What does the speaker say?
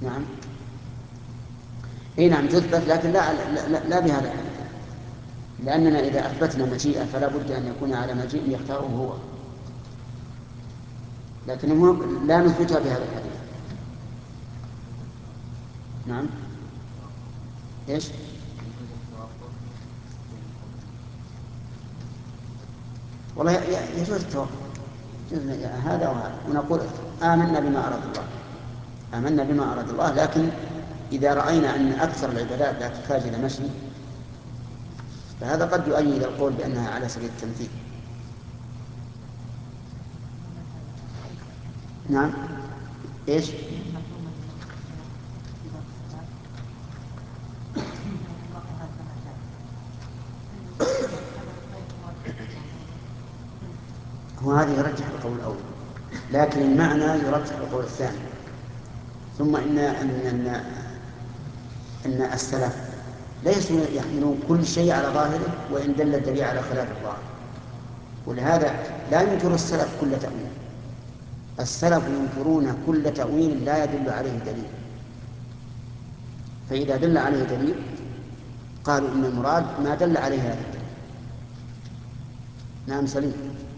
نعم. اي نعم تثبت، لكن لا بهذا الحديث، لأننا إذا أثبتنا مجيئة فلا بد أن يكون على مجيء يختاره هو، لكن لا نثبتها بهذا الحديث. نعم. ايش؟ والله يجوز التوقف، هذا وهذا، ونقول آمنا بما أراد الله، آمنا بما أراد الله، لكن إذا رأينا أن أكثر العبادات لا تحتاج إلى مشي فهذا قد يؤيد القول بأنها على سبيل التمثيل. نعم. ايش؟ هو هذا يرجح القول الأول، لكن المعنى يرجح القول الثاني. ثم إن السلف ليسوا يحملون كل شيء على ظاهره وإن دل الدليل على خلاف الظاهر، ولهذا لا ينكر السلف كل تأويل، السلف ينكرون كل تأويل لا يدل عليه دليل، فإذا دل عليه دليل قالوا إن المراد ما دل عليه هذا الدليل. نعم سليم.